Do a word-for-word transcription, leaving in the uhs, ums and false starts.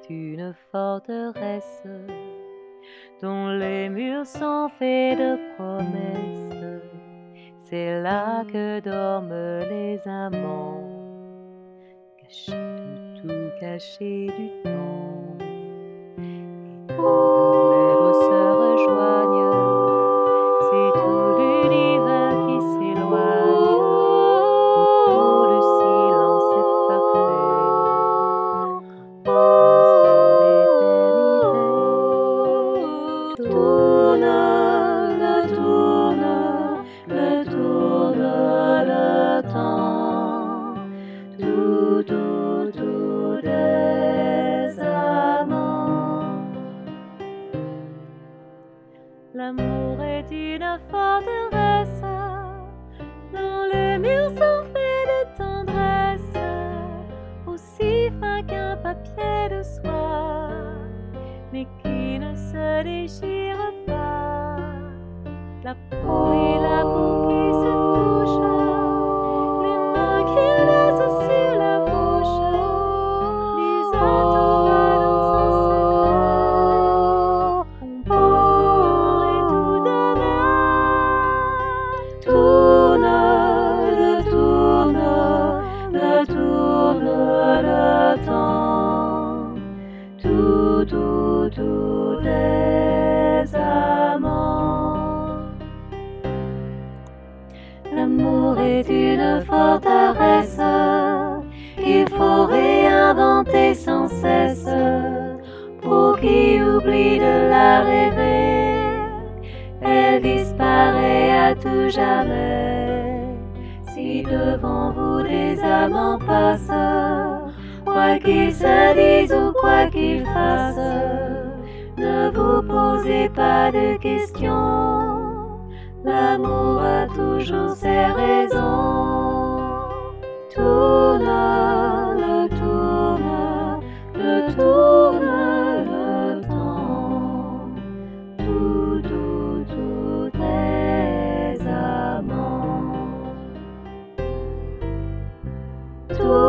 une forteresse dont les murs sont faits de promesses. C'est là que dorment les amants, cachés de tout, cachés du temps. Et leurs lèvres se rejoignent, c'est tout l'univers qui s'éloigne, où tout le silence est parfait, comme l'instant d'éternité. Tourne, le tourne, le tourne le temps, tout autour des amants. L'amour est une forteresse dont les murs sont faits de tendresse, aussi fin qu'un papier de soie, mais qui ne se déchire pas. La peau et la peau qui se touchent, les mains qui laissent sur la bouche, les atomes dans un secret. On pourrait tout donner. Tourne, le tourne, le tourne le temps, tout autour des amants. L'amour est une forteresse qu'il faut réinventer sans cesse, pour qui oublie de la rêver, elle disparaît à tout jamais. Si devant vous des amants passent, quoi qu'ils se disent ou quoi qu'ils fassent, ne vous posez pas de questions, l'amour a toujours ses raisons. Tourne, le tourne, le tourne le temps, tout autour des amants. Tout